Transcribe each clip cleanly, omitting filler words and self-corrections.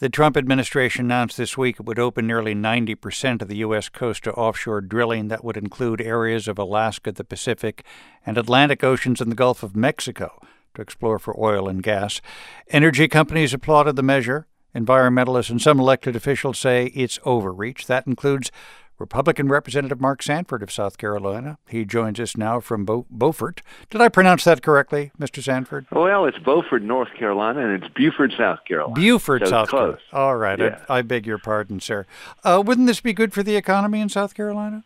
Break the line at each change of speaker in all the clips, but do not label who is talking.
The Trump administration announced this week it would open nearly 90% of the U.S. coast to offshore drilling. That would include areas of Alaska, the Pacific, and Atlantic Oceans and the Gulf of Mexico to explore for oil and gas. Energy companies applauded the measure. Environmentalists and some elected officials say it's overreach. That includes Republican Representative Mark Sanford of South Carolina. He joins us now from Beaufort. Did I pronounce that correctly, Mr. Sanford?
Well, it's Beaufort, North Carolina, and it's Beaufort, South Carolina.
Beaufort,
so
South
Carolina.
All right.
Yeah.
I beg your pardon, sir. Wouldn't this be good for the economy in South Carolina?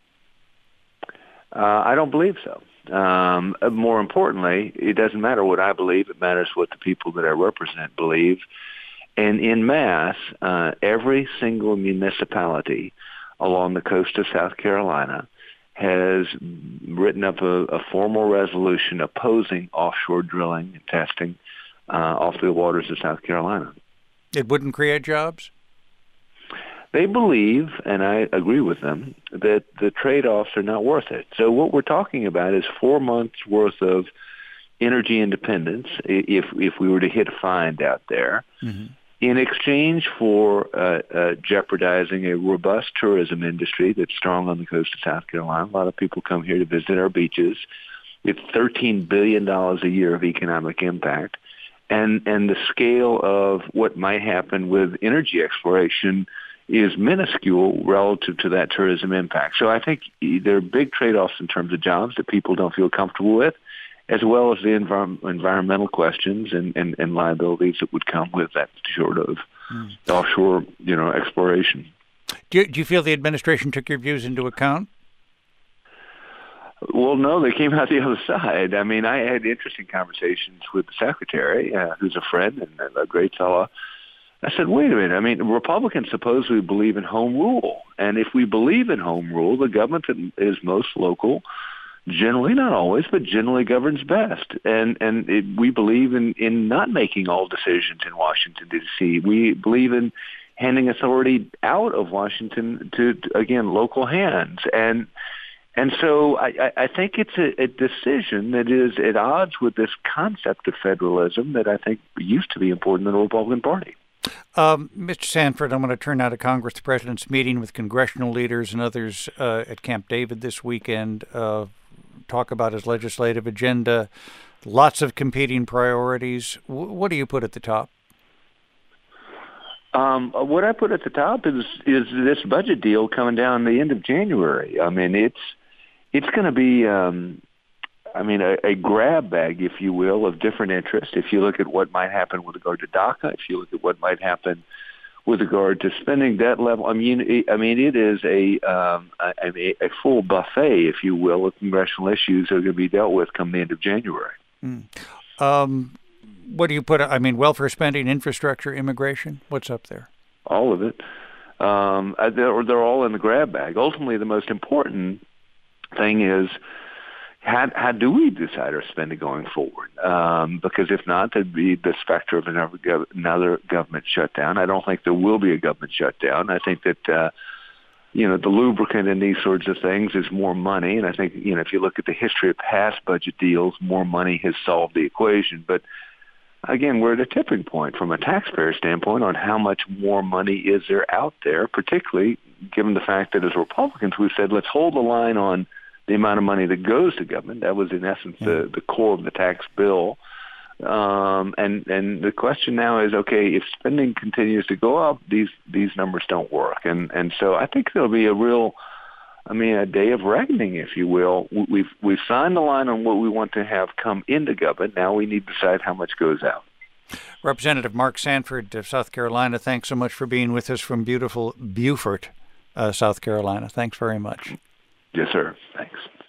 I don't believe so. More importantly, it doesn't matter what I believe. It matters what the people that I represent believe. And en masse, every single municipality along the coast of South Carolina has written up a formal resolution opposing offshore drilling and testing off the waters of South Carolina.
It wouldn't create jobs?
They believe, and I agree with them, that the trade-offs are not worth it. So what we're talking about is 4 months' worth of energy independence, if we were to hit a find out there, in exchange for jeopardizing a robust tourism industry that's strong on the coast of South Carolina. A lot of people come here to visit our beaches. It's $13 billion a year of economic impact. And the scale of what might happen with energy exploration is minuscule relative to that tourism impact. So I think there are big trade-offs in terms of jobs that people don't feel comfortable with, as well as the environmental questions and liabilities that would come with that sort of offshore, exploration.
Do you feel the administration took your views into account?
Well, no, they came out the other side. I mean, I had interesting conversations with the secretary, who's a friend and a great fellow. I said, wait a minute. I mean, Republicans supposedly believe in home rule. And if we believe in home rule, the government that is most local generally, not always, but generally governs best. And we believe in not making all decisions in Washington, D.C. We believe in handing authority out of Washington to again, local hands. And so I think it's a decision that is at odds with this concept of federalism that I think used to be important in the Republican Party.
Mr. Sanford, I'm going to turn now to Congress. The president's meeting with congressional leaders and others at Camp David this weekend. Talk about his legislative agenda, lots of competing priorities. What do you put at the top?
What I put at the top is this budget deal coming down the end of January. I mean, it's going to be, a grab bag, if you will, of different interests. If you look at what might happen with regard to DACA, if you look at what might happen with regard to spending debt level, it is a full buffet, if you will, of congressional issues that are going to be dealt with come the end of January.
What do you put? Welfare spending, infrastructure, immigration. What's up there?
All of it. They're all in the grab bag. Ultimately, the most important thing is how do we decide our spending going forward? Because if not, there'd be the specter of another government shutdown. I don't think there will be a government shutdown. I think that, the lubricant in these sorts of things is more money. And I think, if you look at the history of past budget deals, more money has solved the equation. But again, we're at a tipping point from a taxpayer standpoint on how much more money is there out there, particularly given the fact that as Republicans, we've said, let's hold the line on the amount of money that goes to government. That was, in essence, the core of the tax bill. And the question now is, okay, if spending continues to go up, these numbers don't work. And so I think there'll be a day of reckoning, if you will. We've signed the line on what we want to have come into government. Now we need to decide how much goes out.
Representative Mark Sanford of South Carolina, thanks so much for being with us from beautiful Beaufort, South Carolina. Thanks very much.
Yes, sir. Thanks.